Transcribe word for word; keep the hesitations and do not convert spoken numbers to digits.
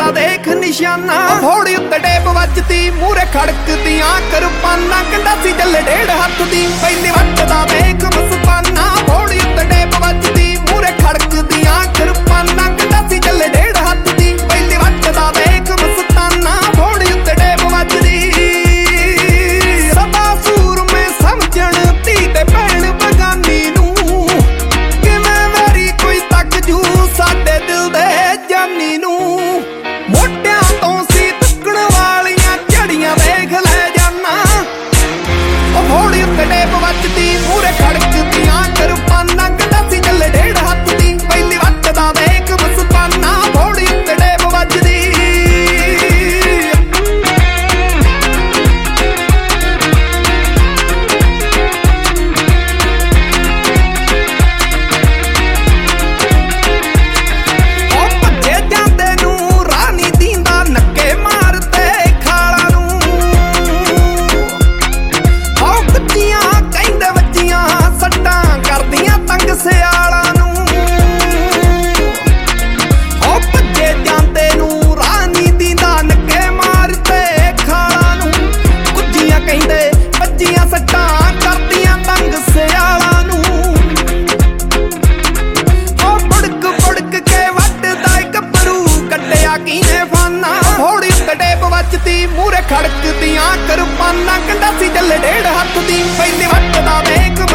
देख निशाना घोड़ी उत्ते डेप वजदी मूरे खड़कदियां किरपाना कंधा सी जल डेढ़ हथ दी पहली वटदा देख मस्ताना घोड़ी उत्ते डेप वजदी मूरे खड़कदियां किरपाना कंधा सी जल डेढ़ हथ दी पहली वटदा देख मस्ताना घोड़ी उत्ते डेप वजदी सदा सूर में समझण धी ते भैण बगानी नूं किवें मेरी कोई तक जू साडे दिल दे जानी नूं मोटियां तो सी तकण वालियां झड़ियां देख लै जाना ओ घोड़ी उत्ते डेप वजदी मूरे खड़कदियां किरपाना कंधा सी जल डेढ़ हथ दी पहली वटदा देख मस्ताना घोड़ी उत्ते डेप वजदी मूरे खड़कदियां किरपाना कंधा सी जल डेढ़ हथ दी पहली वटदा देख